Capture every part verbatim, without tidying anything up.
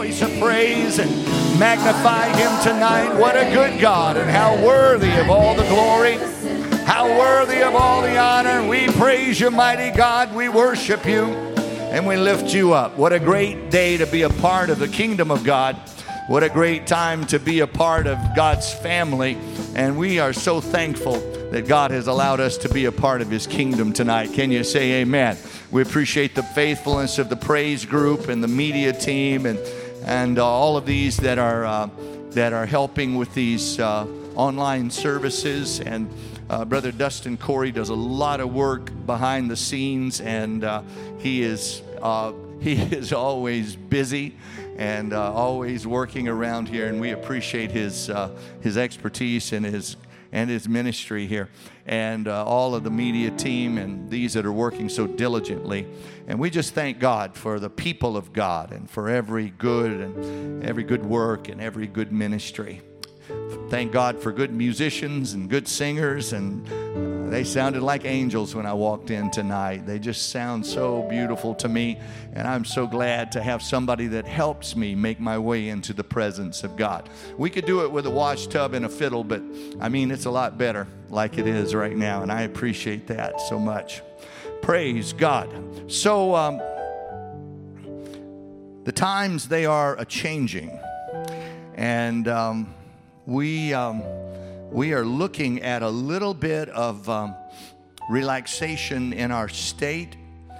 Voice of praise and magnify him tonight. What a good God, and how worthy of all the glory, how worthy of all the honor. We praise you, mighty God. We worship you and we lift you up. What a great day to be a part of the kingdom of God. What a great time to be a part of God's family. And we are so thankful that God has allowed us to be a part of his kingdom tonight. Can you say amen? We appreciate the faithfulness of the praise group and the media team and and uh, all of these that are uh, that are helping with these uh, online services. And uh, Brother Dustin Corey does a lot of work behind the scenes, and uh, he is uh, he is always busy and uh, always working around here. And we appreciate his uh, his expertise and his and his ministry here, and uh, all of the media team and these that are working so diligently. And we just thank God for the people of God and for every good and every good work and every good ministry. Thank God for good musicians and good singers, and uh, they sounded like angels when I walked in tonight. They just sound so beautiful to me, and I'm so glad to have somebody that helps me make my way into the presence of God. We could do it with a wash tub and a fiddle, but I mean, it's a lot better like it is right now, and I appreciate that so much. Praise God. So um, the times, they are a-changing, and um, we um, we are looking at a little bit of um, relaxation in our state,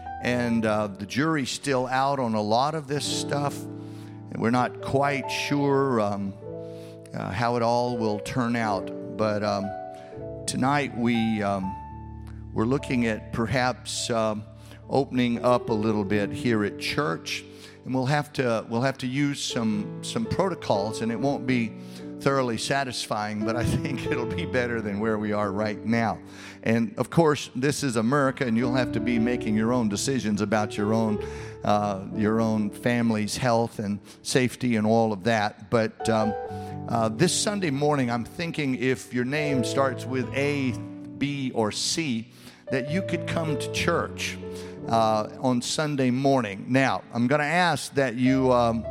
and uh, the jury's still out on a lot of this stuff, and we're not quite sure um, uh, how it all will turn out. But um, tonight we um, we're looking at perhaps um, opening up a little bit here at church, and we'll have to we'll have to use some some protocols, and it won't be thoroughly satisfying, but I think it'll be better than where we are right now. And of course, this is America, and you'll have to be making your own decisions about your own uh, your own family's health and safety and all of that. But um, uh, this Sunday morning, I'm thinking if your name starts with A, B, or C, that you could come to church uh, on Sunday morning. Now, I'm going to ask that you um,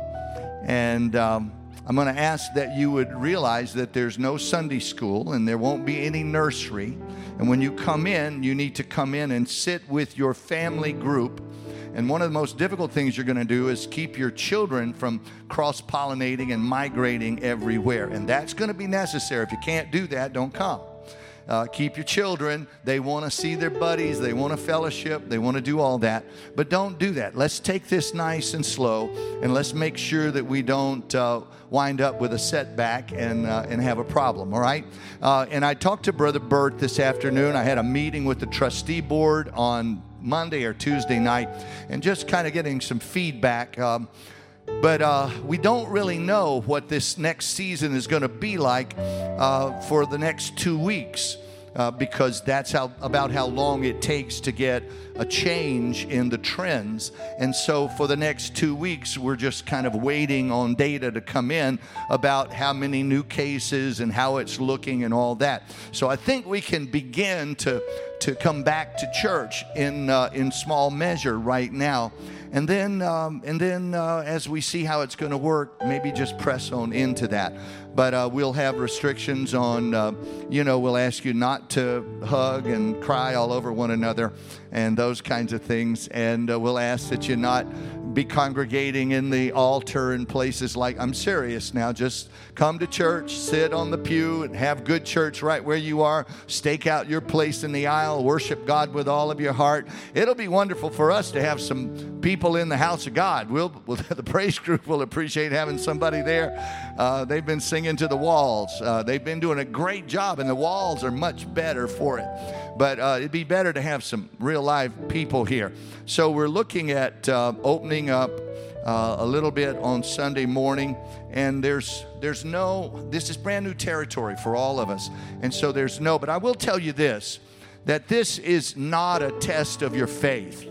and um, I'm going to ask that you would realize that there's no Sunday school and there won't be any nursery. And when you come in, you need to come in and sit with your family group. And one of the most difficult things you're going to do is keep your children from cross-pollinating and migrating everywhere. And that's going to be necessary. If you can't do that, don't come. Uh, keep your children. They want to see their buddies. They want to fellowship. They want to do all that. But don't do that. Let's take this nice and slow, and let's make sure that we don't uh, wind up with a setback and uh, and have a problem, all right? Uh, and I talked to Brother Bert this afternoon. I had a meeting with the trustee board on Monday or Tuesday night, and just kind of getting some feedback. Um, But uh, we don't really know what this next season is going to be like uh, for the next two weeks uh, because that's how about how long it takes to get a change in the trends. And so for the next two weeks, we're just kind of waiting on data to come in about how many new cases and how it's looking and all that. So I think we can begin to to come back to church in uh, in small measure right now. And then, um, and then, uh, as we see how it's going to work, maybe just press on into that. But uh, we'll have restrictions on, uh, you know, we'll ask you not to hug and cry all over one another and those kinds of things. And uh, we'll ask that you not be congregating in the altar and places like, I'm serious now, just come to church, sit on the pew and have good church right where you are. Stake out your place in the aisle, worship God with all of your heart. It'll be wonderful for us to have some people in the house of God. We'll, we'll the praise group will appreciate having somebody there. Uh, they've been singing to the walls. Uh, they've been doing a great job, and the walls are much better for it. But uh, it'd be better to have some real live people here. So we're looking at uh, opening up uh, a little bit on Sunday morning, and there's there's no, this is brand new territory for all of us. And so there's no, but I will tell you this, that this is not a test of your faith.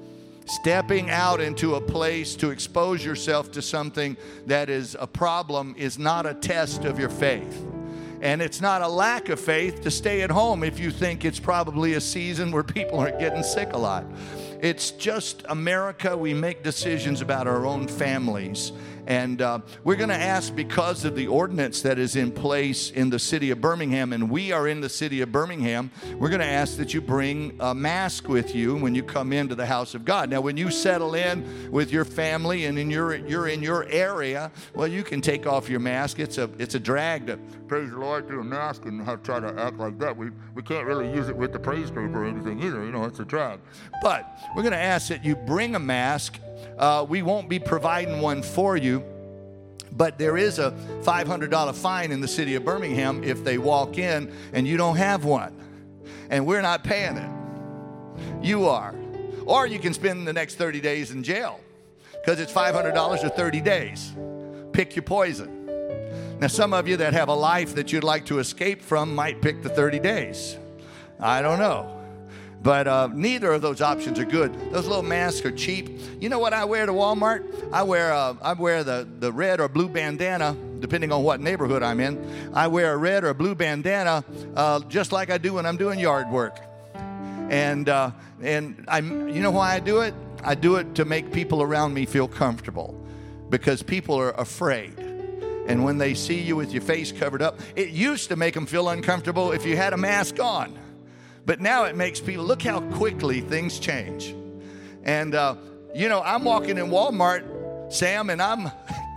Stepping out into a place to expose yourself to something that is a problem is not a test of your faith. And it's not a lack of faith to stay at home if you think it's probably a season where people are getting sick a lot. It's just America. We make decisions about our own families. And uh, we're going to ask, because of the ordinance that is in place in the city of Birmingham, and we are in the city of Birmingham, we're going to ask that you bring a mask with you when you come into the house of God. Now, when you settle in with your family and in your, you're in your area, well, you can take off your mask. It's a it's a drag to praise the Lord through a mask and have, try to act like that. We, we can't really use it with the praise group or anything either. You know, it's a drag. But we're going to ask that you bring a mask. Uh, we won't be providing one for you, but there is a five hundred dollars fine in the city of Birmingham if they walk in and you don't have one. And we're not paying it. You are. Or you can spend the next thirty days in jail, because it's five hundred dollars or thirty days. Pick your poison. Now, some of you that have a life that you'd like to escape from might pick the thirty days. I don't know. But uh, neither of those options are good. Those little masks are cheap. You know what I wear to Walmart? I wear uh, I wear the, the red or blue bandana, depending on what neighborhood I'm in. I wear a red or blue bandana uh, just like I do when I'm doing yard work. And uh, and I'm, you know why I do it? I do it to make people around me feel comfortable, because people are afraid. And when they see you with your face covered up, it used to make them feel uncomfortable if you had a mask on. But now it makes people, look how quickly things change. And, uh, you know, I'm walking in Walmart, Sam, and I'm,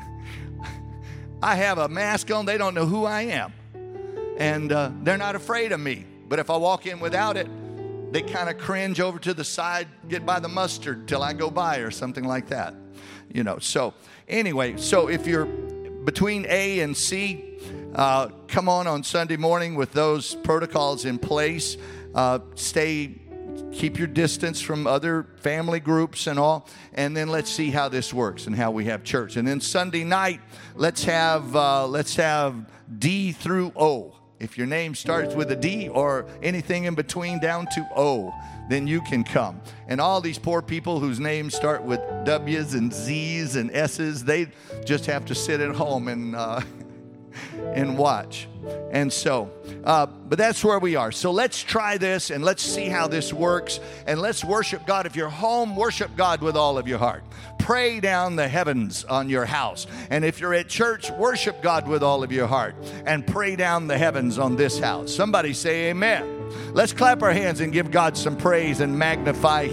I have a mask on. They don't know who I am. And uh, they're not afraid of me. But if I walk in without it, they kind of cringe over to the side, get by the mustard till I go by or something like that. You know, so anyway, so if you're between A and C, uh, come on on Sunday morning with those protocols in place. Uh, stay, keep your distance from other family groups and all, and then let's see how this works and how we have church. And then Sunday night, let's have uh, let's have D through O. If your name starts with a D or anything in between down to O, then you can come. And all these poor people whose names start with W's and Z's and S's, they just have to sit at home and uh, and watch. And so, uh, but that's where we are. So let's try this and let's see how this works. And let's worship God. If you're home, worship God with all of your heart. Pray down the heavens on your house. And if you're at church, worship God with all of your heart. And pray down the heavens on this house. Somebody say amen. Let's clap our hands and give God some praise and magnify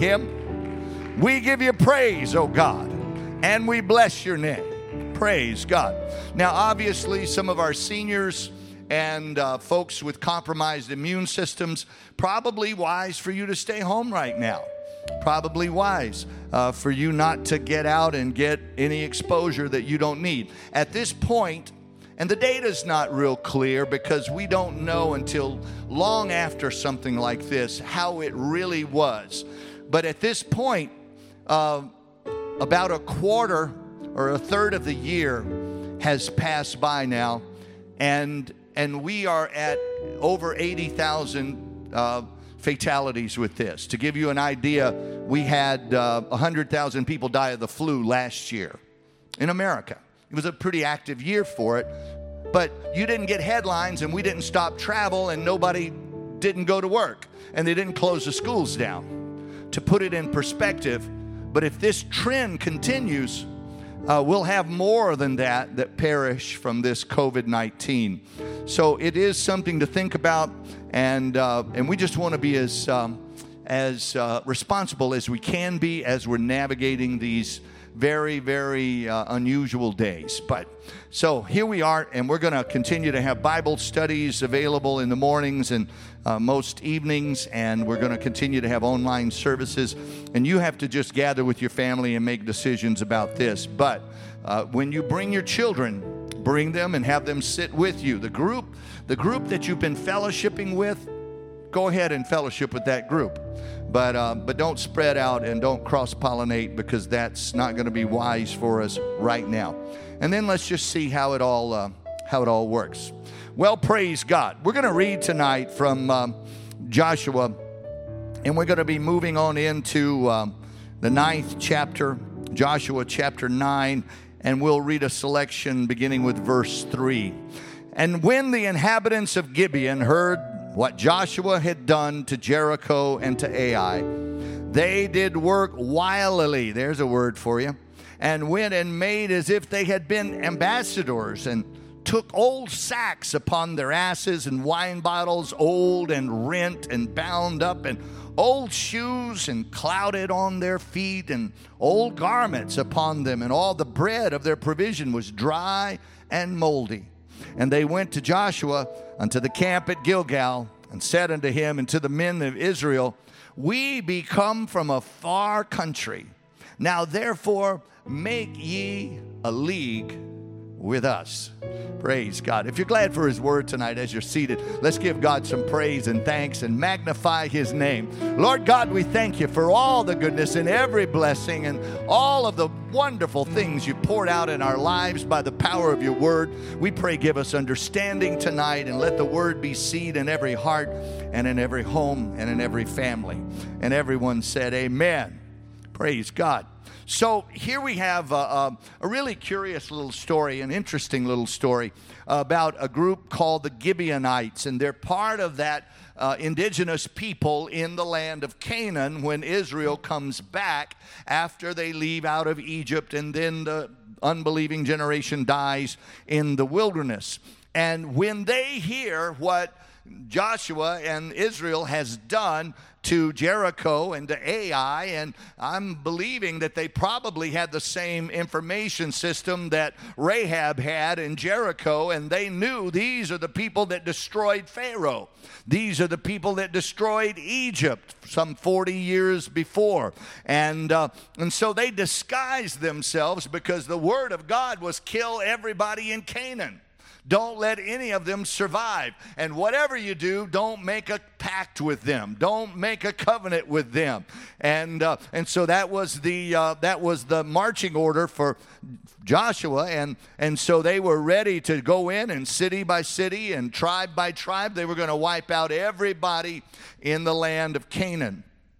Him. We give you praise, oh God, and we bless your name. Praise God. Now, obviously, some of our seniors and uh, folks with compromised immune systems, probably wise for you to stay home right now. Probably wise uh, for you not to get out and get any exposure that you don't need. At this point, and the data's not real clear because we don't know until long after something like this how it really was. But at this point, uh, about a quarter or a third of the year has passed by now, and and we are at over eighty thousand uh, fatalities with this. To give you an idea, we had uh, one hundred thousand people die of the flu last year in America. It was a pretty active year for it, but you didn't get headlines, and we didn't stop travel, and nobody didn't go to work, and they didn't close the schools down. To put it in perspective, but if this trend continues, Uh, we'll have more than that that perish from this covid nineteen. So it is something to think about, and uh, and we just want to be as um, as uh, responsible as we can be as we're navigating these very, very uh, unusual days. But so here we are, and we're going to continue to have Bible studies available in the mornings and uh, most evenings, and we're going to continue to have online services. And you have to just gather with your family and make decisions about this. But uh, when you bring your children, bring them and have them sit with you. The group, the group that you've been fellowshipping with, go ahead and fellowship with that group. But uh, but don't spread out and don't cross-pollinate, because that's not going to be wise for us right now. And then let's just see how it all uh, how it all works. Well, praise God. We're going to read tonight from um, Joshua, and we're going to be moving on into um, the ninth chapter, Joshua chapter nine, and we'll read a selection beginning with verse three. And when the inhabitants of Gibeon heard what Joshua had done to Jericho and to Ai, they did work wilily, there's a word for you, and went and made as if they had been ambassadors, and took old sacks upon their asses, and wine bottles old and rent and bound up, and old shoes and clouded on their feet, and old garments upon them, and all the bread of their provision was dry and moldy. And they went to Joshua unto the camp at Gilgal, and said unto him and to the men of Israel, We be come from a far country. Now therefore make ye a league with us. Praise God. If you're glad for his word tonight as you're seated, let's give God some praise and thanks and magnify his name. Lord God, we thank you for all the goodness and every blessing and all of the wonderful things you poured out in our lives by the power of your word. We pray give us understanding tonight, and let the word be seed in every heart and in every home and in every family. And everyone said amen. Praise God. So here we have a, a, a really curious little story, an interesting little story about a group called the Gibeonites, and they're part of that uh, indigenous people in the land of Canaan when Israel comes back after they leave out of Egypt, and then the unbelieving generation dies in the wilderness. And when they hear what Joshua and Israel has done to Jericho and to Ai, and I'm believing that they probably had the same information system that Rahab had in Jericho, and they knew these are the people that destroyed Pharaoh. These are the people that destroyed Egypt some forty years before. And, uh, and so they disguised themselves, because the word of God was kill everybody in Canaan. Don't let any of them survive. And whatever you do, don't make a pact with them. Don't make a covenant with them. And uh, and so that was the uh, that was the marching order for Joshua. And and so they were ready to go in, and city by city and tribe by tribe, they were going to wipe out everybody in the land of Canaan.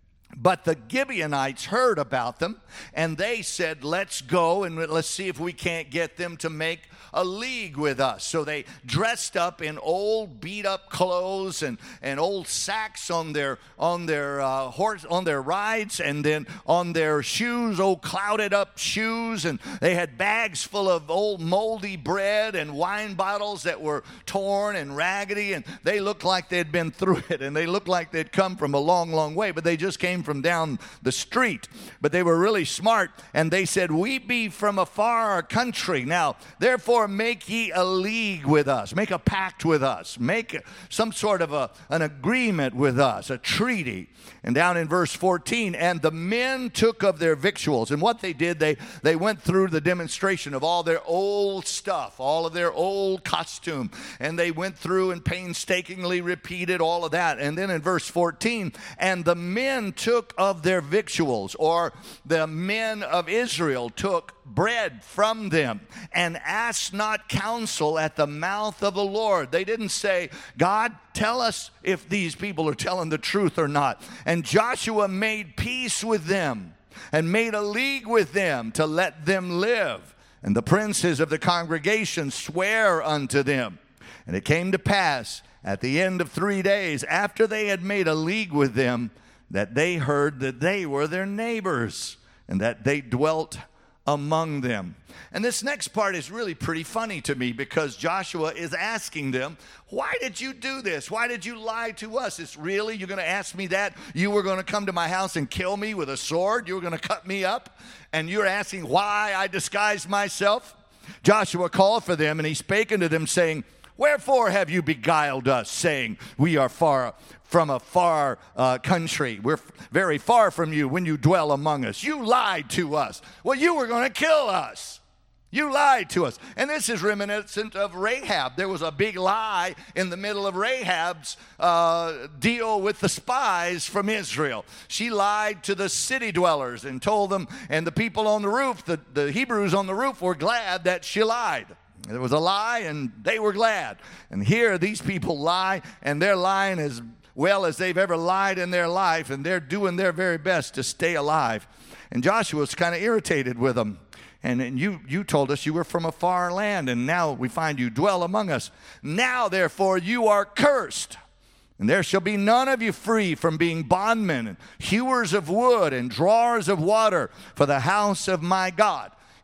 But the Gibeonites heard about them, and they said, let's go and let's see if we can't get them to make a league with us. So they dressed up in old beat-up clothes and, and old sacks on their on their uh, horse on their rides, and then on their shoes, old clouded-up shoes, and they had bags full of old moldy bread and wine bottles that were torn and raggedy, and they looked like they'd been through it, and they looked like they'd come from a long, long way, but they just came from down the street. But they were really smart, and they said, we be from a far country. Now, therefore, make ye a league with us. Make a pact with us. Make some sort of a, an agreement with us, a treaty. And down in verse fourteen, and the men took of their victuals. And what they did, they, they went through the demonstration of all their old stuff, all of their old costume. And they went through and painstakingly repeated all of that. And then in verse fourteen, and the men took of their victuals, or the men of Israel took bread from them, and asked not counsel at the mouth of the Lord. They didn't say, God, tell us if these people are telling the truth or not. And Joshua made peace with them, and made a league with them to let them live. And the princes of the congregation swear unto them. And it came to pass at the end of three days, after they had made a league with them, that they heard that they were their neighbors, and that they dwelt among them. And this next part is really pretty funny to me, because Joshua is asking them, why did you do this? Why did you lie to us? It's really, you're going to ask me that? You were going to come to my house and kill me with a sword? You were going to cut me up? And you're asking why I disguised myself? Joshua called for them, and he spake unto them, saying, wherefore have you beguiled us, saying, we are far from a far uh, country. We're f- very far from you when you dwell among us. You lied to us. Well, you were going to kill us. You lied to us. And this is reminiscent of Rahab. There was a big lie in the middle of Rahab's uh, deal with the spies from Israel. She lied to the city dwellers and told them, and the people on the roof, the, the Hebrews on the roof were glad that she lied. It was a lie, and they were glad. And here, these people lie, and they're lying as well as they've ever lied in their life, and they're doing their very best to stay alive. And Joshua's kind of irritated with them. And, and you, you told us you were from a far land, and now we find you dwell among us. Now, therefore, you are cursed, and there shall be none of you free from being bondmen, and hewers of wood, and drawers of water for the house of my God.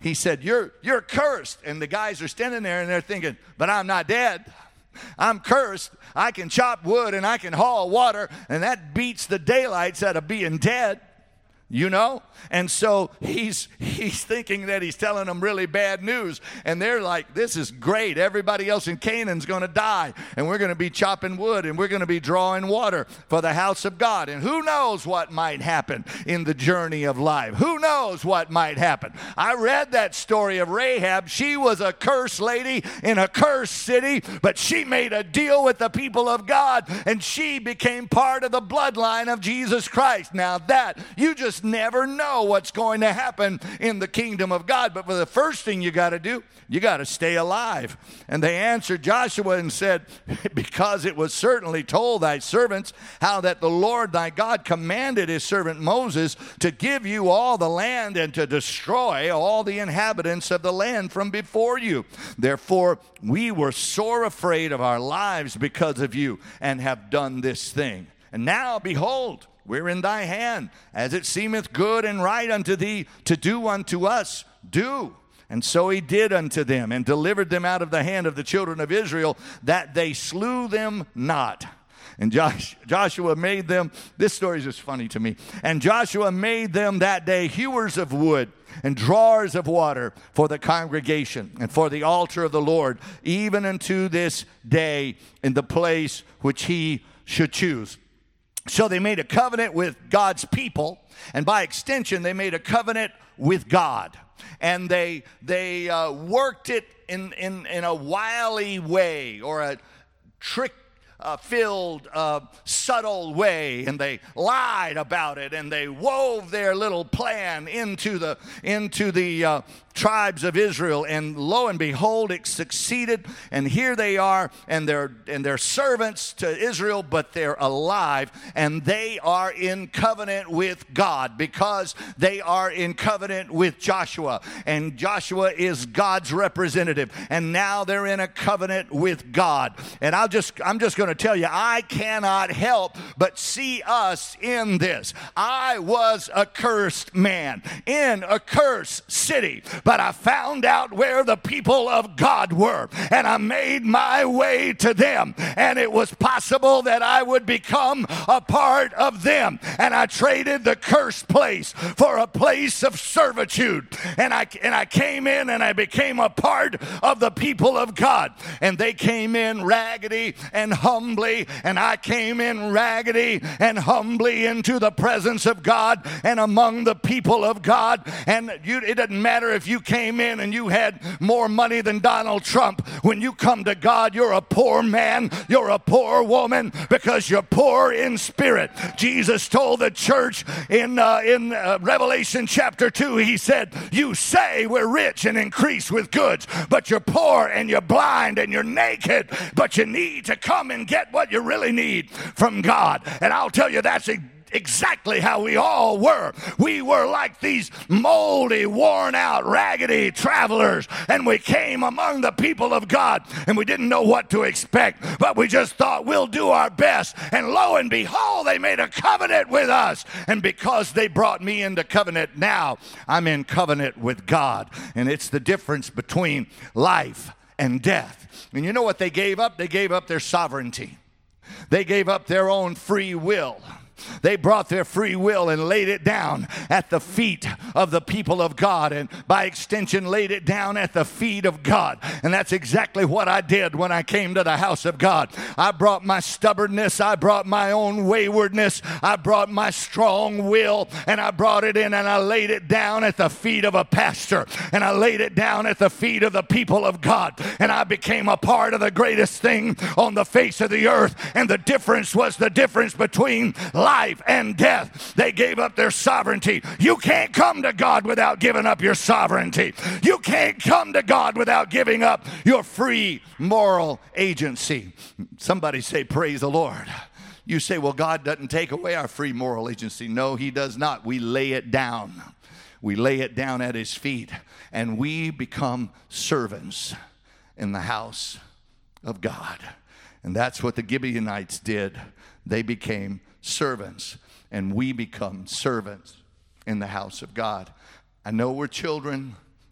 he said, you're, you're cursed. And the guys are standing there and they're thinking, but I'm not dead. I'm cursed. I can chop wood and I can haul water, and that beats the daylights out of being dead. You know? And so he's he's thinking that he's telling them really bad news. And they're like, this is great. Everybody else in Canaan's going to die. And we're going to be chopping wood. And we're going to be drawing water for the house of God. And who knows what might happen in the journey of life. Who knows what might happen. I read that story of Rahab. She was a cursed lady in a cursed city. But she made a deal with the people of God. And she became part of the bloodline of Jesus Christ. Now that, you just never know what's going to happen in the kingdom of God. But for the first thing you got to do, you got to stay alive. And they answered Joshua and said, because it was certainly told thy servants how that the Lord thy God commanded his servant Moses to give you all the land and to destroy all the inhabitants of the land from before you. Therefore, we were sore afraid of our lives because of you and have done this thing. And now, behold, we're in thy hand, as it seemeth good and right unto thee to do unto us, do. And so he did unto them, and delivered them out of the hand of the children of Israel, that they slew them not. And Josh, Joshua made them, this story is just funny to me, and Joshua made them that day hewers of wood, and drawers of water for the congregation, and for the altar of the Lord, even unto this day, in the place which he should choose. So they made a covenant with God's people, and by extension, they made a covenant with God. And they they uh, worked it in, in, in a wily way, or a trick Uh, filled, uh, subtle way, and they lied about it, and they wove their little plan into the into the uh, tribes of Israel, and lo and behold, it succeeded. And here they are, and they're and they're servants to Israel, but they're alive, and they are in covenant with God, because they are in covenant with Joshua, and Joshua is God's representative, and now they're in a covenant with God. And I'll just I'm just going to tell you, I cannot help but see us in this. I was a cursed man in a cursed city, but I found out where the people of God were, and I made my way to them, and it was possible that I would become a part of them. And I traded the cursed place for a place of servitude, and I and I came in and I became a part of the people of God. And they came in raggedy and humbly, and I came in raggedy and humbly into the presence of God and among the people of God. And you, it doesn't matter if you came in and you had more money than Donald Trump. When you come to God, you're a poor man, you're a poor woman, because you're poor in spirit. Jesus told the church in uh, in uh, Revelation chapter two, he said, you say we're rich and increase with goods, but you're poor and you're blind and you're naked, but you need to come and get what you really need from God. And I'll tell you, that's exactly how we all were. We were like these moldy, worn out, raggedy travelers, and we came among the people of God, and we didn't know what to expect, but we just thought we'll do our best. And lo and behold, they made a covenant with us, and because they brought me into covenant, now I'm in covenant with God. And it's the difference between life and death. And you know what they gave up? They gave up their sovereignty. They gave up their own free will. They brought their free will and laid it down at the feet of the people of God, and by extension laid it down at the feet of God. And that's exactly what I did when I came to the house of God. I brought my stubbornness, I brought my own waywardness, I brought my strong will, and I brought it in and I laid it down at the feet of a pastor, and I laid it down at the feet of the people of God, and I became a part of the greatest thing on the face of the earth. And the difference was the difference between life Life and death. They gave up their sovereignty. You can't come to God without giving up your sovereignty. You can't come to God without giving up your free moral agency. Somebody say, praise the Lord. You say, well, God doesn't take away our free moral agency. No, he does not. We lay it down. We lay it down at his feet, and we become servants in the house of God. And that's what the Gibeonites did. They became servants, and we become servants in the house of God. I know we're children.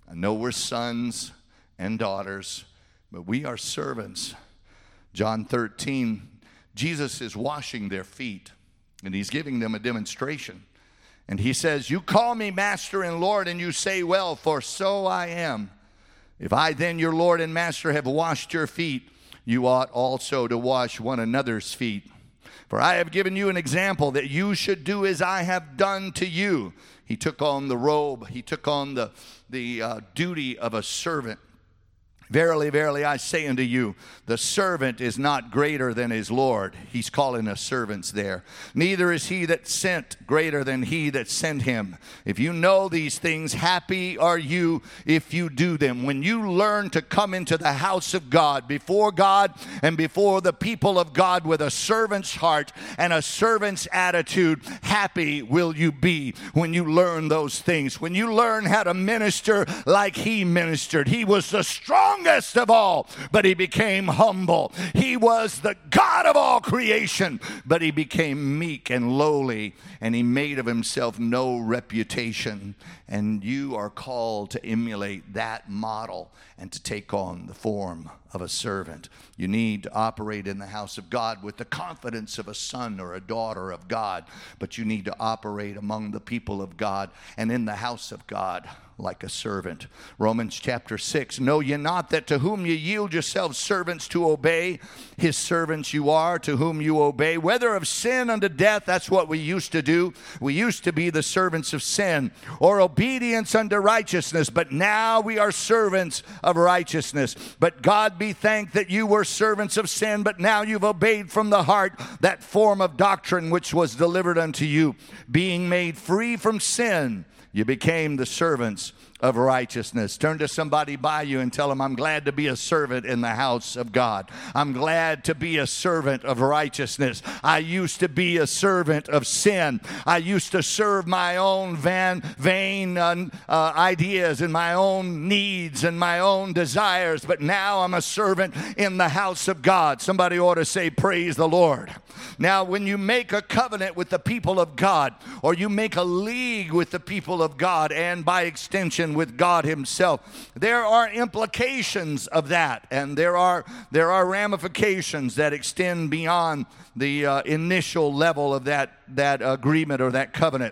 I know we're sons and daughters, but we are servants. John thirteen, Jesus is washing their feet, and he's giving them a demonstration. And he says, you call me Master and Lord, and you say, well, for so I am. If I then, your Lord and Master, have washed your feet, you ought also to wash one another's feet. For I have given you an example that you should do as I have done to you. He took on the robe. He took on the, the uh, duty of a servant. Verily, verily, I say unto you, the servant is not greater than his Lord. He's calling us servants there. Neither is he that sent greater than he that sent him. If you know these things, happy are you if you do them. When you learn to come into the house of God, before God and before the people of God with a servant's heart and a servant's attitude, happy will you be when you learn those things. When you learn how to minister like he ministered. He was the strong of all, but he became humble. He was the God of all creation, but he became meek and lowly, and he made of himself no reputation. And you are called to emulate that model and to take on the form of a servant. You need to operate in the house of God with the confidence of a son or a daughter of God, but you need to operate among the people of God and in the house of God like a servant. Romans chapter six, know ye not that to whom ye yield yourselves servants to obey, his servants you are, to whom you obey, whether of sin unto death, that's what we used to do. We used to be the servants of sin, or obedience unto righteousness, but now we are servants of righteousness. But God be thanked that you were servants of sin, but now you've obeyed from the heart that form of doctrine which was delivered unto you. Being made free from sin, you became the servants of righteousness. Turn to somebody by you and tell them, I'm glad to be a servant in the house of God. I'm glad to be a servant of righteousness. I used to be a servant of sin. I used to serve my own van, vain uh, uh, ideas and my own needs and my own desires, but now I'm a servant in the house of God. Somebody ought to say, praise the Lord. Now, when you make a covenant with the people of God, or you make a league with the people of God, and by extension with God himself, there are implications of that, and there are there are ramifications that extend beyond the uh, initial level of that that agreement or that covenant.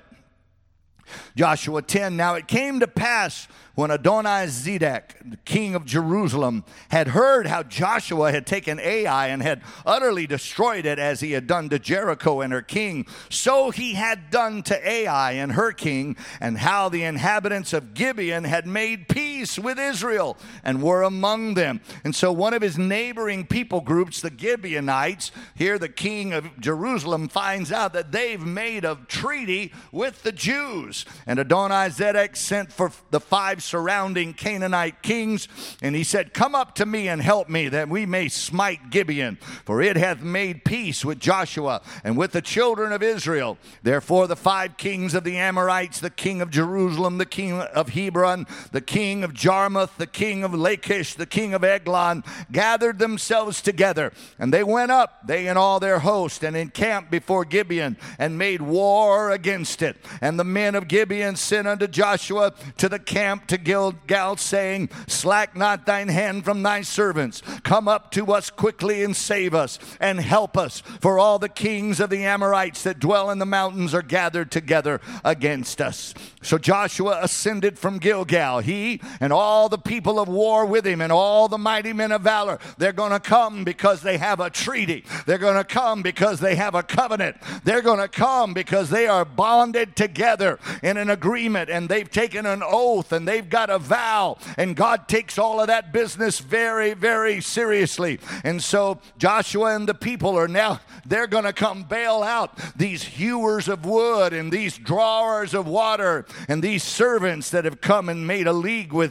Joshua ten, now it came to pass when Adoni-Zedek, the king of Jerusalem, had heard how Joshua had taken Ai and had utterly destroyed it as he had done to Jericho and her king, so he had done to Ai and her king, and how the inhabitants of Gibeon had made peace with Israel and were among them. And so one of his neighboring people groups, the Gibeonites, here the king of Jerusalem finds out that they've made a treaty with the Jews. And Adoni-Zedek sent for the five surrounding Canaanite kings, and he said, come up to me and help me, that we may smite Gibeon, for it hath made peace with Joshua and with the children of Israel. Therefore the five kings of the Amorites, the king of Jerusalem, the king of Hebron, the king of Jarmuth, the king of Lachish, the king of Eglon, gathered themselves together, and they went up, they and all their host, and encamped before Gibeon, and made war against it. And the men of Gibeon sent unto Joshua to the camp to Gilgal, saying, slack not thine hand from thy servants. Come up to us quickly and save us and help us, for all the kings of the Amorites that dwell in the mountains are gathered together against us. So Joshua ascended from Gilgal, he and all the people of war with him, and all the mighty men of valor. They're going to come because they have a treaty. They're going to come because they have a covenant. They're going to come because they are bonded together in an agreement, and they've taken an oath, and they've got a vow, and God takes all of that business very, very seriously. And so Joshua and the people are now, they're going to come bail out these hewers of wood and these drawers of water and these servants that have come and made a league with them.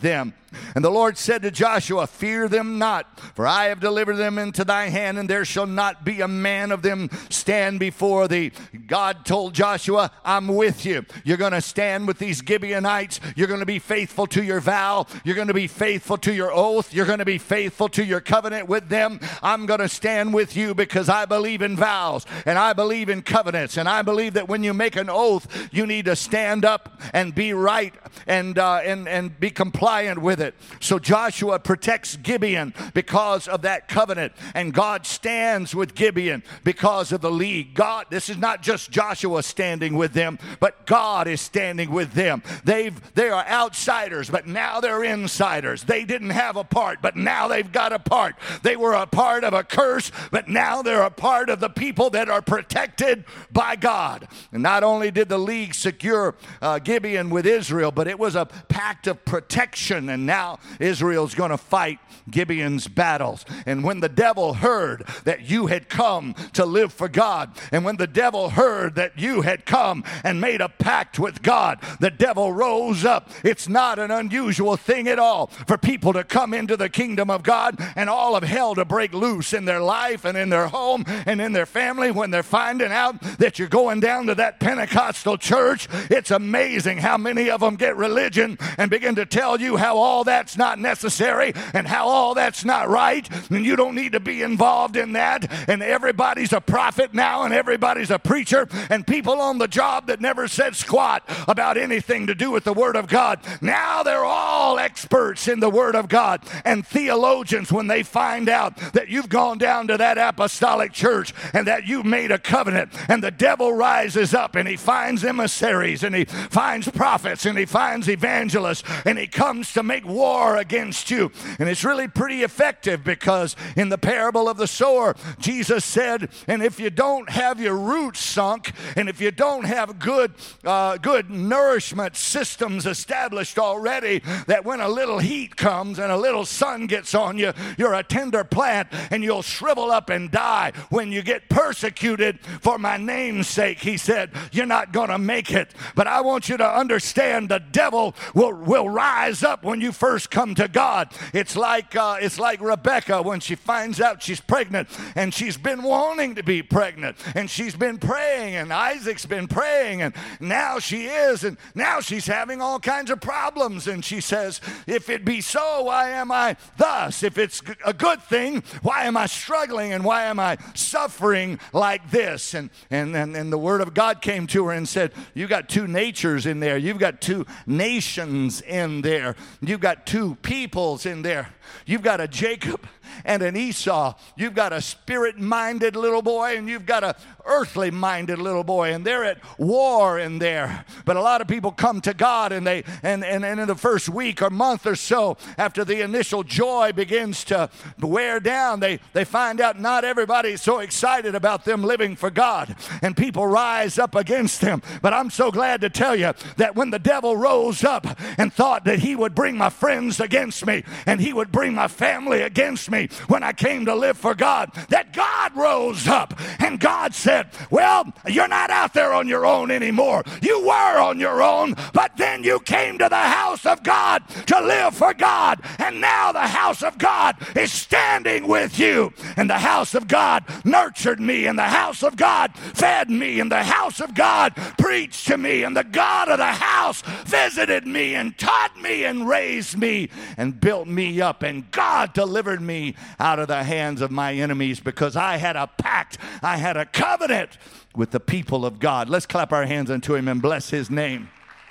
And the Lord said to Joshua, fear them not, for I have delivered them into thy hand, and there shall not be a man of them stand before thee. God told Joshua, I'm with you. You're going to stand with these Gibeonites. You're going to be faithful to your vow. You're going to be faithful to your oath. You're going to be faithful to your covenant with them. I'm going to stand with you because I believe in vows, and I believe in covenants, and I believe that when you make an oath, you need to stand up and be right and, uh, and, and be compliant with it. So Joshua protects Gibeon because of that covenant, and God stands with Gibeon because of the league. God, this is not just Joshua standing with them, but God is standing with them. They've, they are outsiders, but now they're insiders. They didn't have a part, but now they've got a part. They were a part of a curse, but now they're a part of the people that are protected by God. And not only did the league secure uh, Gibeon with Israel, but it was a pact of protection, and now Israel's going to fight Gibeon's battles. And when the devil heard that you had come to live for God, and when the devil heard that you had come and made a pact with God, the devil rose up. It's not an unusual thing at all for people to come into the kingdom of God and all of hell to break loose in their life and in their home and in their family when they're finding out that you're going down to that Pentecostal church. It's amazing how many of them get religion and begin to tell you how all that's not necessary and how all that's not right, and you don't need to be involved in that, and everybody's a prophet now, and everybody's a preacher, and people on the job that never said squat about anything to do with the Word of God, now they're all experts in the Word of God. And theologians, when they find out that you've gone down to that apostolic church and that you've made a covenant, and the devil rises up and he finds emissaries and he finds prophets and he finds evangelists and he comes to make war against you. And it's really pretty effective, because in the parable of the sower, Jesus said, and if you don't have your roots sunk, and if you don't have good uh, good nourishment systems established already, that when a little heat comes and a little sun gets on you, you're a tender plant and you'll shrivel up and die. When you get persecuted for my name's sake, he said, you're not going to make it. But I want you to understand, the devil will, will rise up when you first come to God. It's like uh, it's like Rebecca when she finds out she's pregnant, and she's been wanting to be pregnant, and she's been praying, and Isaac's been praying, and now she is, and now she's having all kinds of problems. And she says, if it be so, why am I thus? If it's a good thing, why am I struggling, and why am I suffering like this? And and and, and the word of God came to her and said, you got two natures in there. You've got two nations in there. You've got two peoples in there. You've got a Jacob and an Esau. You've got a spirit-minded little boy, and you've got a earthly-minded little boy, and they're at war in there. But a lot of people come to God, and they and, and, and in the first week or month or so, after the initial joy begins to wear down, they, they find out not everybody's so excited about them living for God, and people rise up against them. But I'm so glad to tell you that when the devil rose up and thought that he would bring my friends against me, and he would bring my family against me when I came to live for God, that God rose up, and God said, well, you're not out there on your own anymore. You were on your own, but then you came to the house of God to live for God, and now the house of God is standing with you. And the house of God nurtured me, and the house of God fed me, and the house of God preached to me, and the God of the house visited me and taught me and raised me and built me up, and God delivered me out of the hands of my enemies, because I had a pact, I had a covenant with the people of God. Let's clap our hands unto him and bless his name.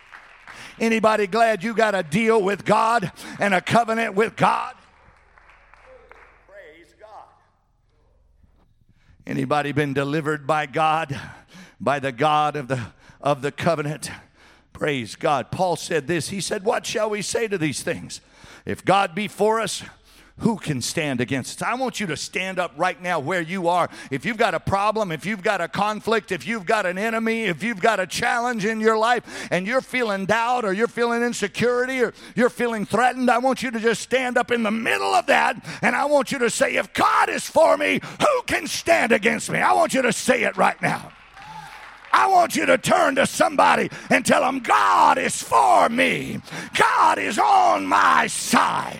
Anybody glad you got a deal with God and a covenant with God? Praise God. Anybody been delivered by God, by the God of the of the covenant? Praise God. Paul said this. He said, what shall we say to these things? If God be for us, who can stand against us? I want you to stand up right now where you are. If you've got a problem, if you've got a conflict, if you've got an enemy, if you've got a challenge in your life and you're feeling doubt or you're feeling insecurity or you're feeling threatened, I want you to just stand up in the middle of that, and I want you to say, if God is for me, who can stand against me? I want you to say it right now. I want you to turn to somebody and tell them, God is for me. God is on my side.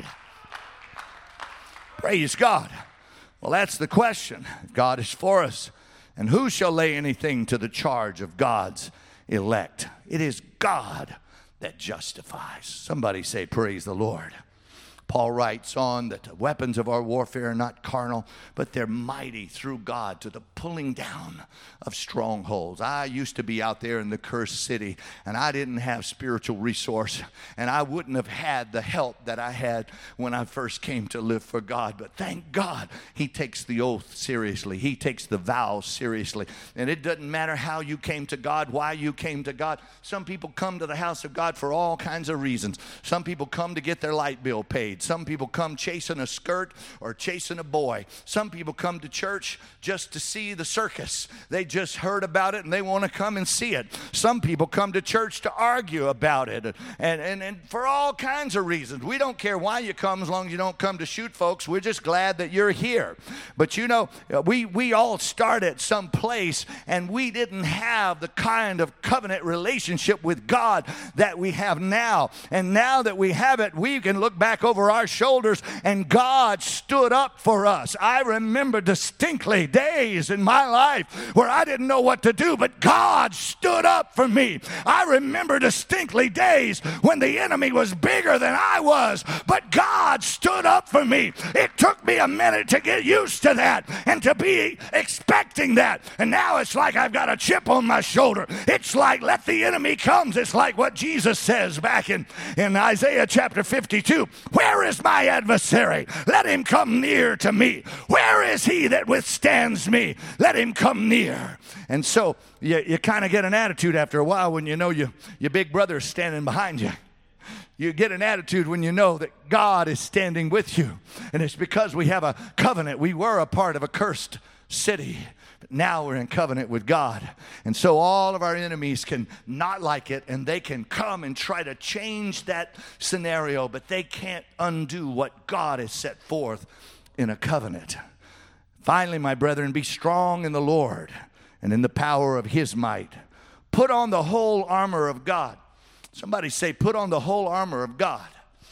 Praise God. Well, that's the question. If God is for us, and who shall lay anything to the charge of God's elect? It is God that justifies. Somebody say, praise the Lord. Paul writes on that the weapons of our warfare are not carnal, but they're mighty through God to the pulling down of strongholds. I used to be out there in the cursed city, and I didn't have spiritual resource, and I wouldn't have had the help that I had when I first came to live for God. But thank God he takes the oath seriously. He takes the vows seriously. And it doesn't matter how you came to God, why you came to God. Some people come to the house of God for all kinds of reasons. Some people come to get their light bill paid. Some people come chasing a skirt or chasing a boy. Some people come to church just to see the circus. They just heard about it and they want to come and see it. Some people come to church to argue about it, and, and, and for all kinds of reasons. We don't care why you come as long as you don't come to shoot folks. We're just glad that you're here. But you know, we, we all start at some place, and we didn't have the kind of covenant relationship with God that we have now. And now that we have it, we can look back over our shoulders, and God stood up for us. I remember distinctly days in my life where I didn't know what to do, but God stood up for me. I remember distinctly days when the enemy was bigger than I was, but God stood up for me. It took me a minute to get used to that and to be expecting that. And now it's like I've got a chip on my shoulder. It's like, let the enemy come. It's like what Jesus says back in, in Isaiah chapter fifty-two. Where is my adversary? Let him come near to me. Where is he that withstands me? Let him come near. And so you, you kind of get an attitude after a while when you know you, your big brother is standing behind you. You get an attitude when you know that God is standing with you. And it's because we have a covenant. We were a part of a cursed city. But now we're in covenant with God. And so all of our enemies can not like it, and they can come and try to change that scenario, but they can't undo what God has set forth in a covenant. Finally, my brethren, be strong in the Lord and in the power of his might. Put on the whole armor of God. Somebody say, put on the whole armor of God.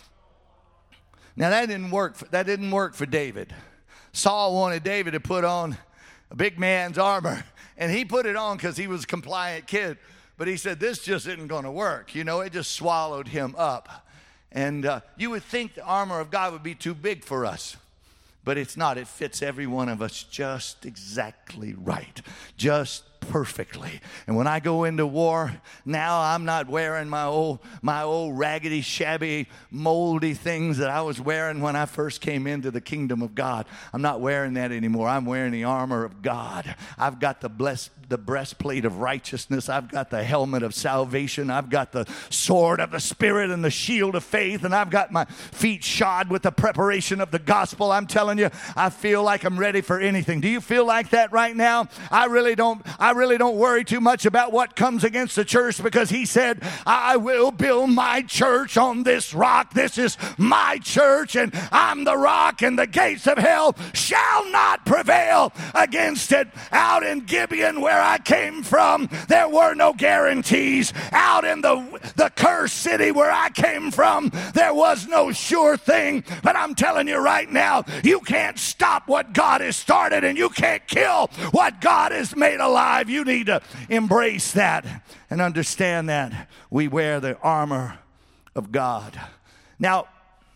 Now that didn't work for, that didn't work for David. Saul wanted David to put on a big man's armor, and he put it on because he was a compliant kid. But he said, this just isn't going to work. You know, it just swallowed him up. And uh, you would think the armor of God would be too big for us. But it's not. It fits every one of us just exactly right. Just perfectly. And when I go into war, now I'm not wearing my old my old raggedy, shabby, moldy things that I was wearing when I first came into the kingdom of God. I'm not wearing that anymore. I'm wearing the armor of God. I've got the blessed the breastplate of righteousness. I've got the helmet of salvation. I've got the sword of the Spirit and the shield of faith. And I've got my feet shod with the preparation of the gospel. I'm telling you, I feel like I'm ready for anything. Do you feel like that right now? I really don't, I really don't worry too much about what comes against the church, because he said, I will build my church on this rock. This is my church, and I'm the rock, and the gates of hell shall not prevail against it. Out in Gibeon, where I came from, there were no guarantees. Out in the, the cursed city where I came from, there was no sure thing. But I'm telling you right now, you can't stop what God has started, and you can't kill what God has made alive. You need to embrace that and understand that we wear the armor of God. Now,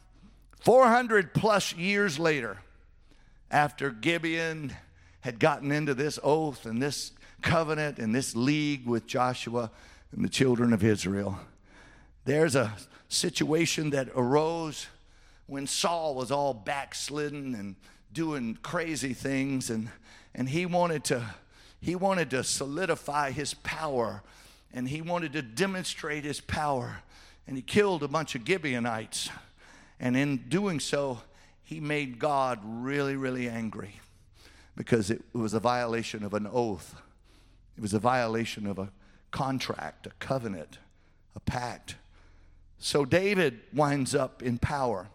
four hundred plus years later, after Gibeon had gotten into this oath and this covenant and this league with Joshua and the children of Israel, there's a situation that arose when Saul was all backslidden and doing crazy things, and and he wanted to he wanted to solidify his power, and he wanted to demonstrate his power, and he killed a bunch of Gibeonites, and in doing so he made God really really angry, because it was a violation of an oath. It was a violation of a contract, a covenant, a pact. So David winds up in power.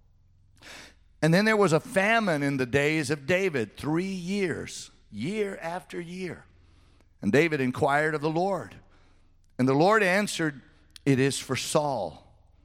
And then there was a famine in the days of David, three years, year after year. And David inquired of the Lord. And the Lord answered, it is for Saul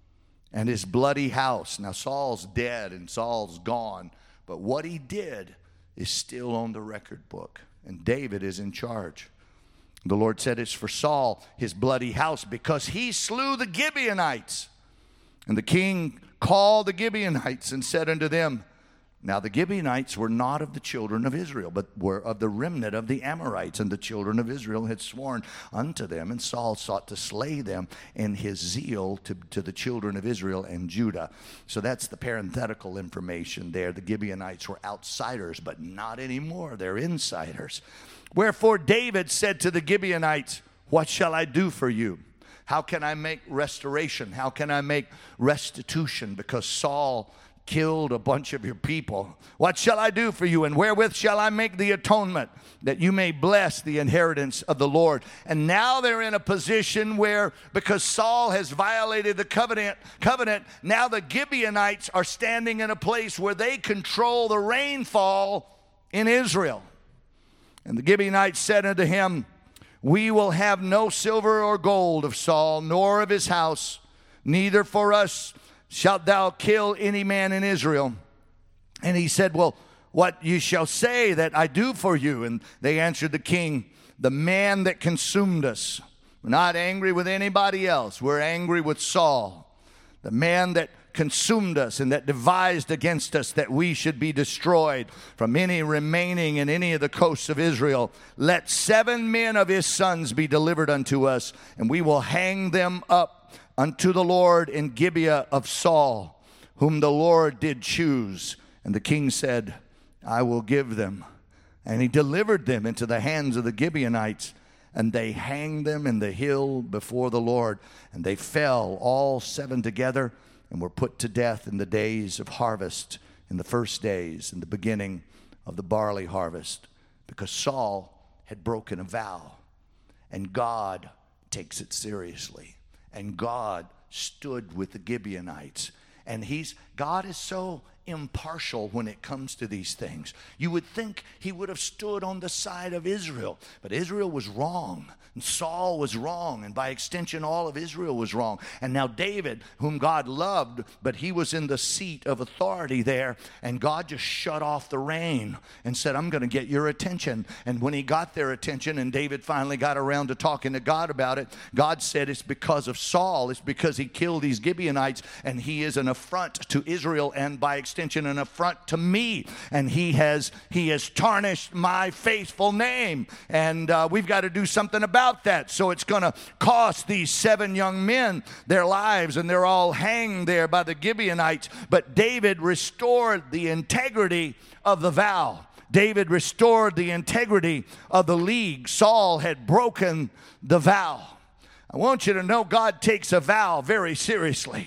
and his bloody house. Now Saul's dead and Saul's gone, but what he did is still on the record book. And David is in charge. The Lord said, it's for Saul, his bloody house, because he slew the Gibeonites. And the king called the Gibeonites and said unto them, now the Gibeonites were not of the children of Israel, but were of the remnant of the Amorites. And the children of Israel had sworn unto them, and Saul sought to slay them in his zeal to, to the children of Israel and Judah. So that's the parenthetical information there. The Gibeonites were outsiders, but not anymore. They're insiders. Wherefore David said to the Gibeonites, what shall I do for you? How can I make restoration? How can I make restitution? Because Saul killed a bunch of your people. What shall I do for you? And wherewith shall I make the atonement, that you may bless the inheritance of the Lord? And now they're in a position where, because Saul has violated the covenant, covenant, now the Gibeonites are standing in a place where they control the rainfall in Israel. And the Gibeonites said unto him, we will have no silver or gold of Saul, nor of his house, neither for us shalt thou kill any man in Israel. And he said, well, what you shall say that I do for you? And they answered the king, the man that consumed us. We're not angry with anybody else. We're angry with Saul, the man that consumed us and that devised against us that we should be destroyed from any remaining in any of the coasts of Israel. Let seven men of his sons be delivered unto us, and we will hang them up unto the Lord in Gibeah of Saul, whom the Lord did choose. And the king said, I will give them. And he delivered them into the hands of the Gibeonites, and they hanged them in the hill before the Lord. And they fell all seven together, and were put to death in the days of harvest, in the first days, in the beginning of the barley harvest, because Saul had broken a vow. And God takes it seriously. And God stood with the Gibeonites. And he's God is so impartial when it comes to these things. You would think he would have stood on the side of Israel, but Israel was wrong. And Saul was wrong, and by extension all of Israel was wrong. And now David, whom God loved, but he was in the seat of authority there, and God just shut off the rain and said, I'm going to get your attention. And when he got their attention and David finally got around to talking to God about it, God said it's because of Saul. It's because he killed these Gibeonites, and he is an affront to Israel, and by extension an affront to me. And he has he has tarnished my faithful name, and uh, we've got to do something about that. So it's going to cost these seven young men their lives, and they're all hanged there by the Gibeonites. But David restored the integrity of the vow. David restored the integrity of the league. Saul had broken the vow. I want you to know God takes a vow very seriously.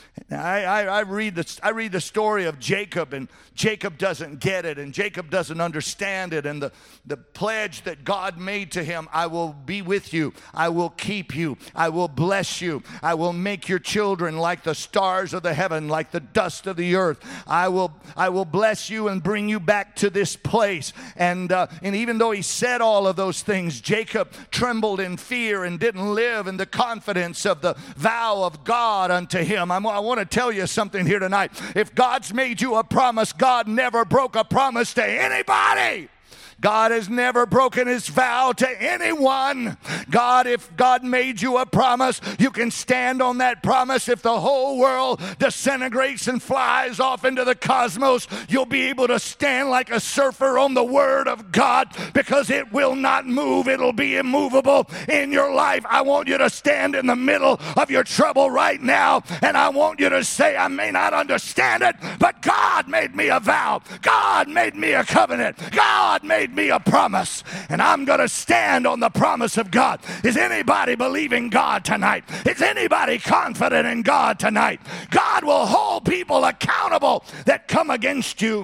I, I, I, read the, I read the story of Jacob, and Jacob doesn't get it, and Jacob doesn't understand it, and the, the pledge that God made to him, I will be with you, I will keep you, I will bless you, I will make your children like the stars of the heaven, like the dust of the earth. I will, I will bless you and bring you back to this place. And, uh, and even though he said all of those things, Jacob trembled in fear and didn't live in the confidence of the vow of God unto him. I'm, I want to tell you something here tonight. If God's made you a promise, God never broke a promise to anybody. God has never broken his vow to anyone. God, if God made you a promise, you can stand on that promise. If the whole world disintegrates and flies off into the cosmos, you'll be able to stand like a surfer on the word of God, because it will not move. It'll be immovable in your life. I want you to stand in the middle of your trouble right now, and I want you to say, I may not understand it, but God made me a vow. God made me a covenant. God made me a promise, and I'm going to stand on the promise of God. Is anybody believing God tonight? Is anybody confident in God tonight? God will hold people accountable that come against you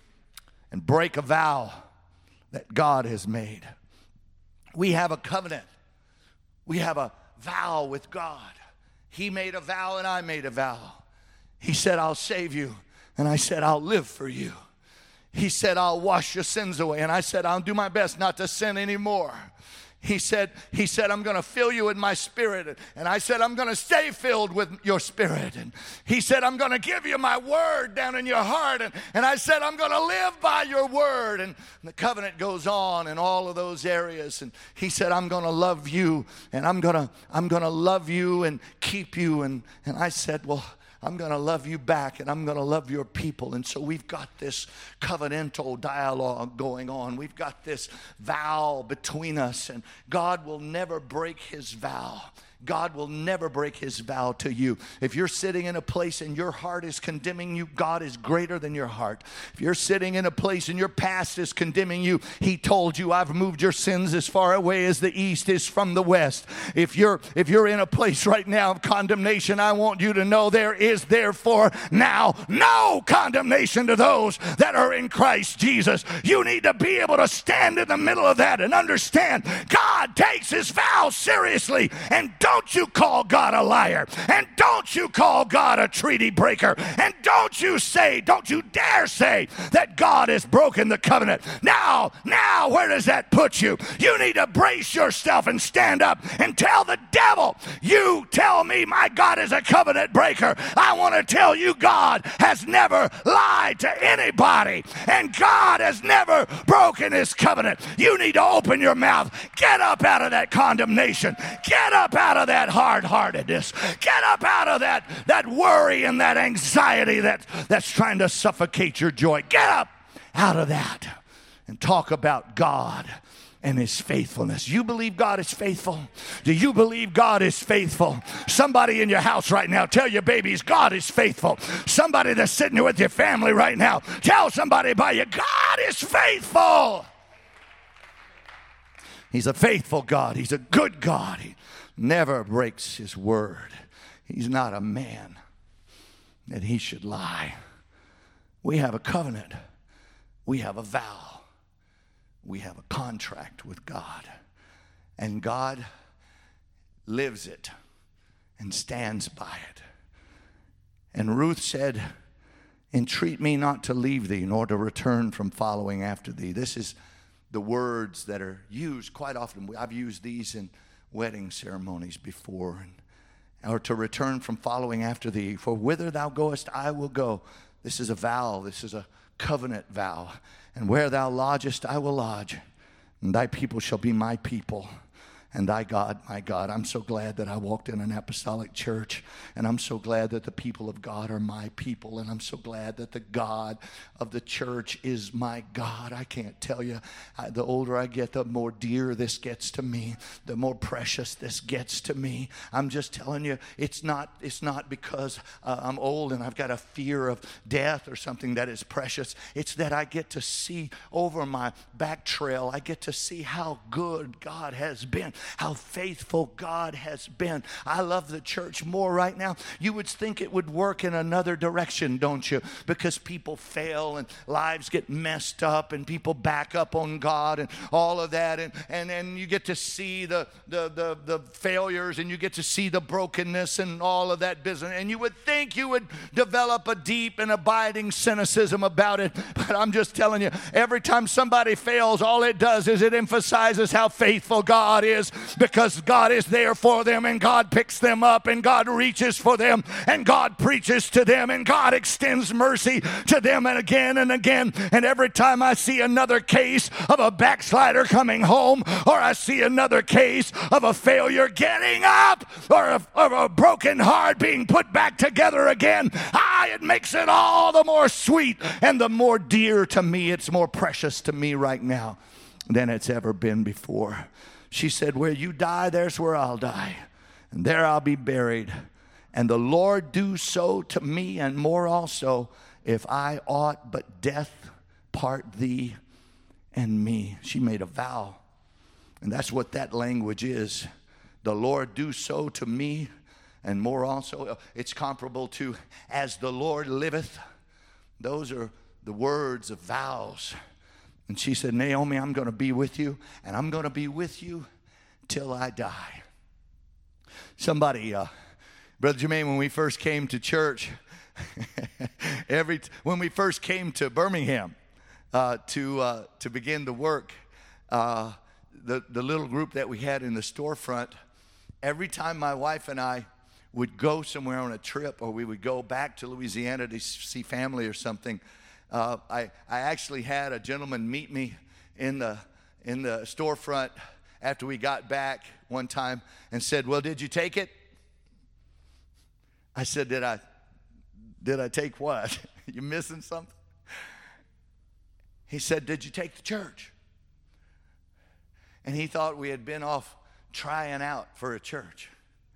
and break a vow that God has made. We have a covenant. We have a vow with God. He made a vow and I made a vow. He said, I'll save you, and I said, I'll live for you. He said, I'll wash your sins away. And I said, I'll do my best not to sin anymore. He said, he said, I'm going to fill you with my spirit. And I said, I'm going to stay filled with your spirit. And he said, I'm going to give you my word down in your heart. And, and I said, I'm going to live by your word. And the covenant goes on in all of those areas. And he said, I'm going to love you. And I'm going to, I'm going to love you and keep you. And, and I said, well, I'm going to love you back, and I'm going to love your people. And so we've got this covenantal dialogue going on. We've got this vow between us, and God will never break his vow. God will never break his vow to you. If you're sitting in a place and your heart is condemning you, God is greater than your heart. If you're sitting in a place and your past is condemning you, he told you, I've moved your sins as far away as the east is from the west. If you're if you're in a place right now of condemnation, I want you to know there is therefore now no condemnation to those that are in Christ Jesus. You need to be able to stand in the middle of that and understand God takes his vow seriously. And don't you call God a liar. And don't you call God a treaty breaker. And don't you say, don't you dare say that God has broken the covenant. Now, now, where does that put you? You need to brace yourself and stand up and tell the devil, you tell me my God is a covenant breaker. I want to tell you God has never lied to anybody. And God has never broken his covenant. You need to open your mouth. Get up out of that condemnation. Get up out of that hard-heartedness. Get up out of that, that worry and that anxiety that, that's trying to suffocate your joy. Get up out of that and talk about God and his faithfulness. You believe God is faithful? Do you believe God is faithful? Somebody in your house right now, tell your babies God is faithful. Somebody that's sitting here with your family right now, tell somebody by you, God is faithful. He's a faithful God. He's a good God. He never breaks his word. He's not a man that he should lie. We have a covenant. We have a vow. We have a contract with God. And God lives it and stands by it. And Ruth said, entreat me not to leave thee, nor to return from following after thee. This is the words that are used quite often. I've used these in wedding ceremonies before. And, or to return from following after thee. For whither thou goest, I will go. This is a vow. This is a covenant vow. And where thou lodgest, I will lodge. And thy people shall be my people. And thy God, my God. I'm so glad that I walked in an apostolic church. And I'm so glad that the people of God are my people. And I'm so glad that the God of the church is my God. I can't tell you. I, the older I get, the more dear this gets to me. The more precious this gets to me. I'm just telling you, it's not, it's not because uh, I'm old and I've got a fear of death or something that is precious. It's that I get to see over my back trail. I get to see how good God has been. How faithful God has been. I love the church more right now. You would think it would work in another direction, don't you? Because people fail and lives get messed up and people back up on God and all of that. And and, and you get to see the, the, the, the failures and you get to see the brokenness and all of that business. And you would think you would develop a deep and abiding cynicism about it. But I'm just telling you, every time somebody fails, all it does is it emphasizes how faithful God is. Because God is there for them and God picks them up and God reaches for them and God preaches to them and God extends mercy to them and again and again. And every time I see another case of a backslider coming home, or I see another case of a failure getting up, or a, or a broken heart being put back together again, ah, it makes it all the more sweet and the more dear to me. It's more precious to me right now than it's ever been before. She said, where you die, there's where I'll die. And there I'll be buried. And the Lord do so to me and more also, if I ought but death part thee and me. She made a vow. And that's what that language is. The Lord do so to me and more also. It's comparable to as the Lord liveth. Those are the words of vows. And she said, Naomi, I'm going to be with you, and I'm going to be with you till I die. Somebody, uh, Brother Jermaine, when we first came to church, every when we first came to Birmingham uh, to uh, to begin the work, uh, the, the little group that we had in the storefront, every time my wife and I would go somewhere on a trip, or we would go back to Louisiana to see family or something, uh, I, I actually had a gentleman meet me in the, in the storefront after we got back one time and said, well, did you take it? I said, did I, did I take what? You missing something? He said, did you take the church? And he thought we had been off trying out for a church.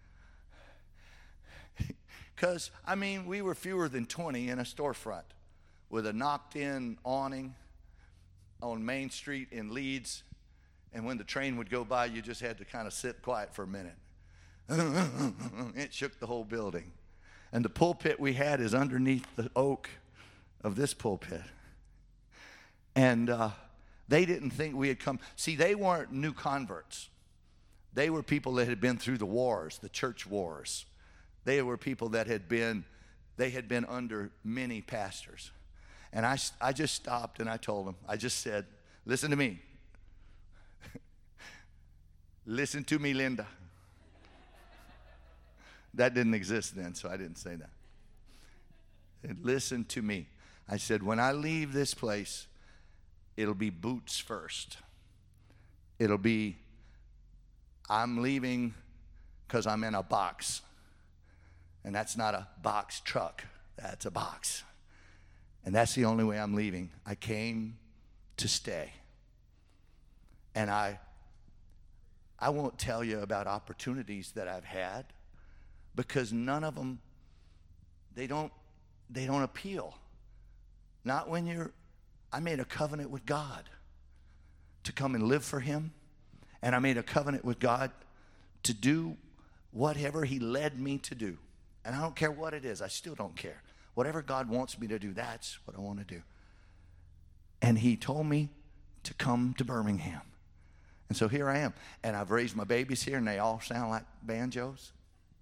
Because, I mean, we were fewer than twenty in a storefront with a knocked-in awning on Main Street in Leeds. And when the train would go by, you just had to kind of sit quiet for a minute. It shook the whole building. And the pulpit we had is underneath the oak of this pulpit. And uh, they didn't think we had come. See, they weren't new converts. They were people that had been through the wars, the church wars. They were people that had been, they had been under many pastors. And I, I just stopped and I told them, I just said, listen to me. Listen to me, Linda. That didn't exist then, so I didn't say that. And listen to me. I said, when I leave this place, it'll be boots first. It'll be, I'm leaving because I'm in a box. And that's not a box truck. That's a box. And that's the only way I'm leaving. I came to stay. And I, I won't tell you about opportunities that I've had, because none of them, they don't, they don't appeal. Not when you're, I made a covenant with God to come and live for him. And I made a covenant with God to do whatever he led me to do. And I don't care what it is. I still don't care. Whatever God wants me to do, that's what I want to do. And he told me to come to Birmingham. And so here I am. And I've raised my babies here, and they all sound like banjos.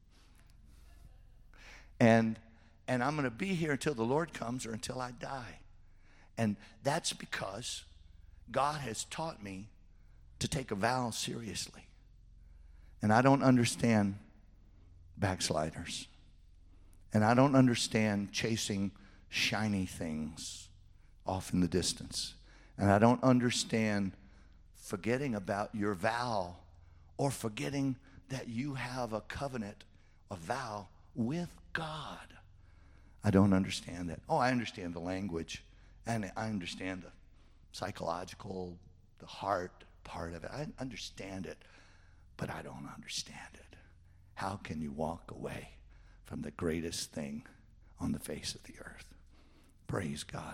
And, and I'm going to be here until the Lord comes or until I die. And that's because God has taught me to take a vow seriously. And I don't understand backsliders. And I don't understand chasing shiny things off in the distance. And I don't understand forgetting about your vow or forgetting that you have a covenant, a vow with God. I don't understand that. Oh, I understand the language, and I understand the psychological, the heart part of it. I understand it, but I don't understand it. How can you walk away from the greatest thing on the face of the earth? Praise God.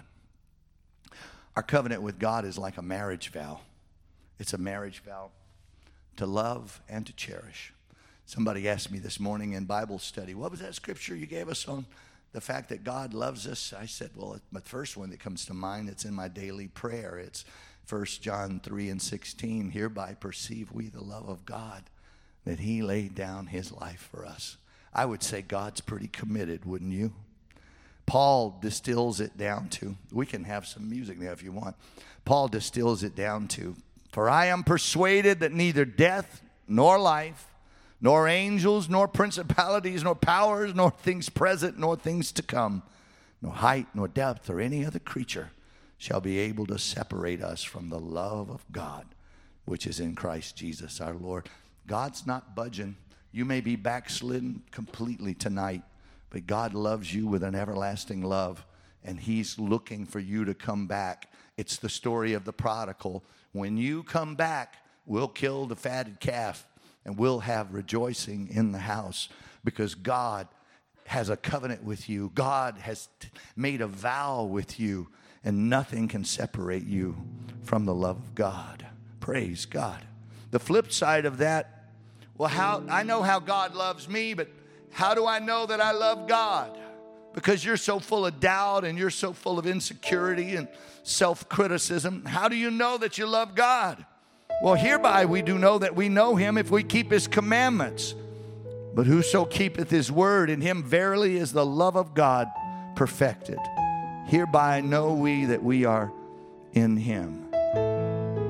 Our covenant with God is like a marriage vow. It's a marriage vow to love and to cherish. Somebody asked me this morning in Bible study, what was that scripture you gave us on the fact that God loves us? I said, well, the first one that comes to mind, it's in my daily prayer. It's First John three and sixteen. Hereby perceive we the love of God, that he laid down his life for us. I would say God's pretty committed, wouldn't you? Paul distills it down to, we can have some music now if you want. Paul distills it down to, for I am persuaded that neither death nor life, nor angels, nor principalities, nor powers, nor things present, nor things to come, nor height, nor depth, or any other creature shall be able to separate us from the love of God, which is in Christ Jesus our Lord. God's not budging. You may be backslidden completely tonight, but God loves you with an everlasting love, and he's looking for you to come back. It's the story of the prodigal. When you come back, we'll kill the fatted calf, and we'll have rejoicing in the house, because God has a covenant with you. God has t- made a vow with you, and nothing can separate you from the love of God. Praise God. The flip side of that, well, how I know how God loves me, but how do I know that I love God? Because you're so full of doubt and you're so full of insecurity and self-criticism. How do you know that you love God? Well, hereby we do know that we know him if we keep his commandments. But whoso keepeth his word, in him verily is the love of God perfected. Hereby know we that we are in him.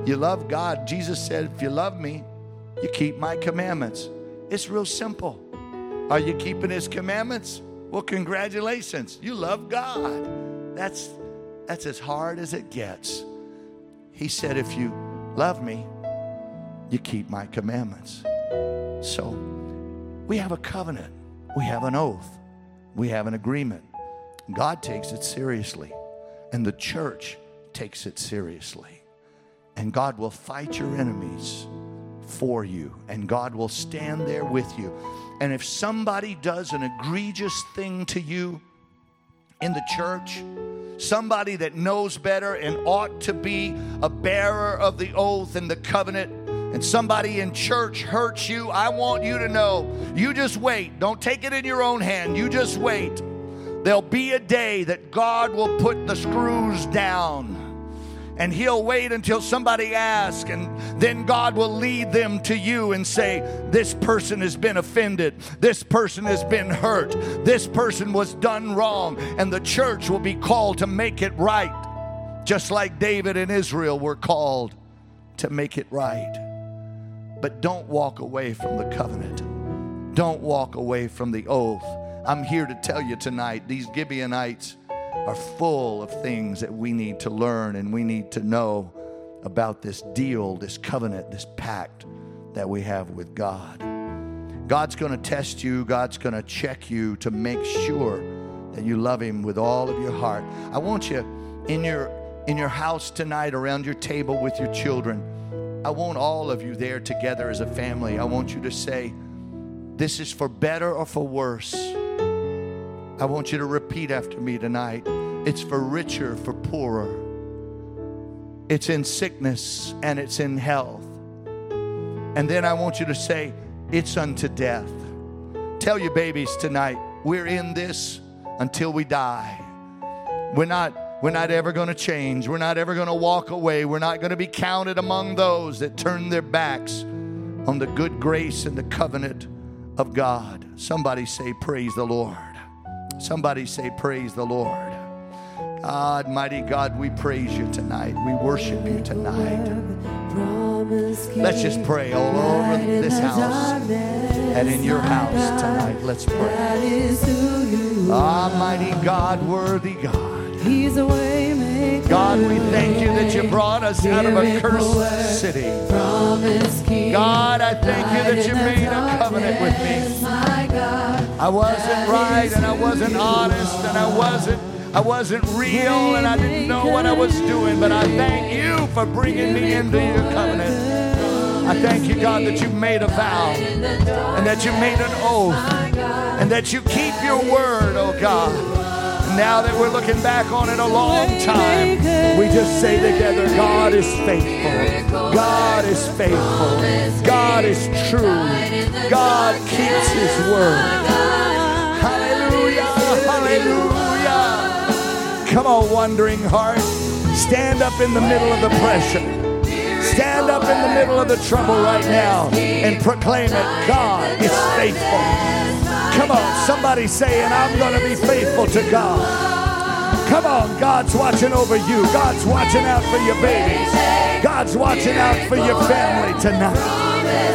You love God. Jesus said, if you love me, you keep my commandments. It's real simple. Are you keeping his commandments? Well, congratulations. You love God. That's, that's as hard as it gets. He said, if you love me, you keep my commandments. So we have a covenant. We have an oath. We have an agreement. God takes it seriously. And the church takes it seriously. And God will fight your enemies for you. And God will stand there with you. And if somebody does an egregious thing to you in the church, somebody that knows better and ought to be a bearer of the oath and the covenant, and somebody in church hurts you, I want you to know, you just wait. Don't take it in your own hand. You just wait. There'll be a day that God will put the screws down. And he'll wait until somebody asks, and then God will lead them to you and say, this person has been offended. This person has been hurt. This person was done wrong. And the church will be called to make it right. Just like David and Israel were called to make it right. But don't walk away from the covenant. Don't walk away from the oath. I'm here to tell you tonight, these Gibeonites are full of things that we need to learn and we need to know about this deal, this covenant, this pact that we have with God. God's going to test you. God's going to check you to make sure that you love him with all of your heart. I want you in your in your house tonight, around your table with your children, I want all of you there together as a family. I want you to say, this is for better or for worse. I want you to repeat after me tonight. It's for richer, for poorer. It's in sickness and it's in health. And then I want you to say, it's unto death. Tell your babies tonight, we're in this until we die. We're not, we're not ever going to change. We're not ever going to walk away. We're not going to be counted among those that turn their backs on the good grace and the covenant of God. Somebody say, praise the Lord. Somebody say, praise the Lord. God, mighty God, we praise you tonight. We worship you tonight. Let's just pray all over this house and in your house tonight. Let's pray. Almighty God, worthy God. He's a way maker. God, we thank you that you brought us out of a cursed city. God, I thank you that you made a covenant with me. I wasn't right and I wasn't honest and I wasn't I wasn't real and I didn't know what I was doing, but I thank you for bringing me into your covenant. I thank you, God, that you made a vow and that you made an oath and that you keep your word, oh God. Now that we're looking back on it a long time, we just say together, God is faithful. God is faithful. God is true. God keeps his word. Hallelujah. Hallelujah. Come on, wandering heart. Stand up in the middle of the pressure. Stand up in the middle of the trouble right now and proclaim it. God is faithful. Come on, somebody saying, I'm going to be faithful to God. Come on, God's watching over you. God's watching out for your babies. God's watching out for your family tonight.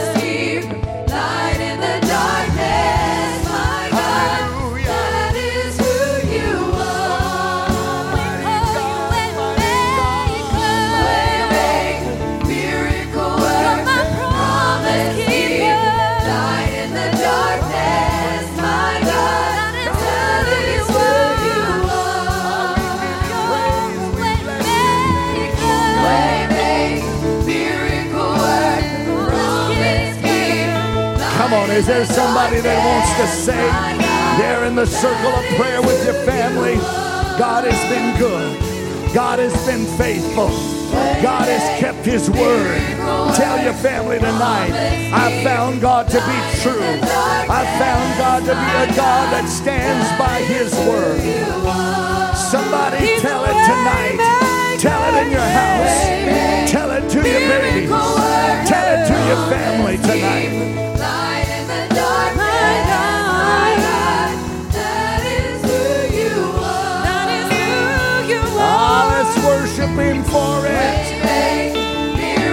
Come on, is there somebody that wants to say there in the circle of prayer with your family, God has been good. God has been faithful. God has kept his word. Tell your family tonight, I found God to be true. I found God to be a God that stands by his word. Somebody tell it tonight. Tell it in your house. Tell it to your babies. Tell it to your family tonight. Worship him for it.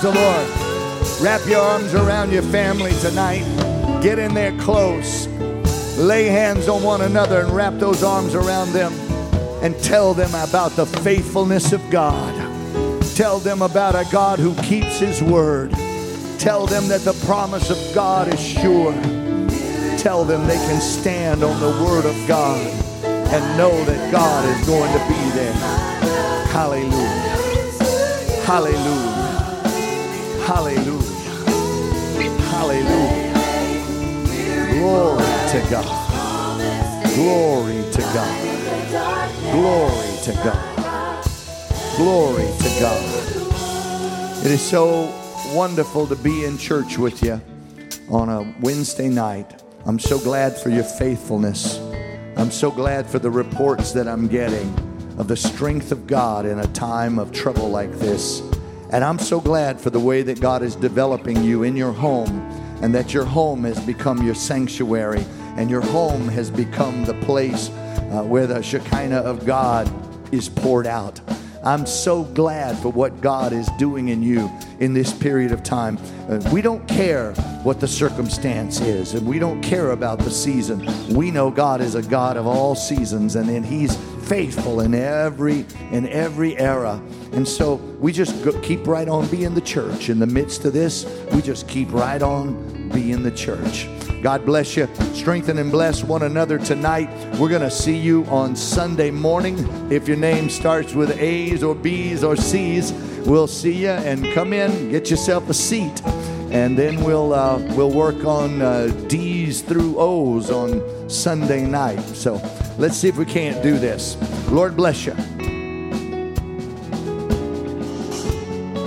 Praise the Lord. Wrap your arms around your family tonight. Get in there close. Lay hands on one another and wrap those arms around them and tell them about the faithfulness of God. Tell them about a God who keeps His word. Tell them that the promise of God is sure. Tell them they can stand on the word of God and know that God is going to be there. Hallelujah. Hallelujah. Hallelujah. Hallelujah. Glory to God. Glory to God. Glory to God. Glory to God. It is so wonderful to be in church with you on a Wednesday night. I'm so glad for your faithfulness. I'm so glad for the reports that I'm getting of the strength of God in a time of trouble like this. And I'm so glad for the way that God is developing you in your home, and that your home has become your sanctuary, and your home has become the place uh, where the Shekinah of God is poured out. I'm so glad for what God is doing in you in this period of time. Uh, we don't care what the circumstance is, and we don't care about the season. We know God is a God of all seasons, and then He's faithful in every in every era. And so we just go, keep right on being the church. In the midst of this, we just keep right on being the church. God bless you. Strengthen and bless one another tonight. We're going to see you on Sunday morning. If your name starts with A's or B's or C's, we'll see you, and come in, get yourself a seat, and then we'll uh, we'll work on uh, D's through O's on Sunday night. So let's see if we can't do this. Lord bless you.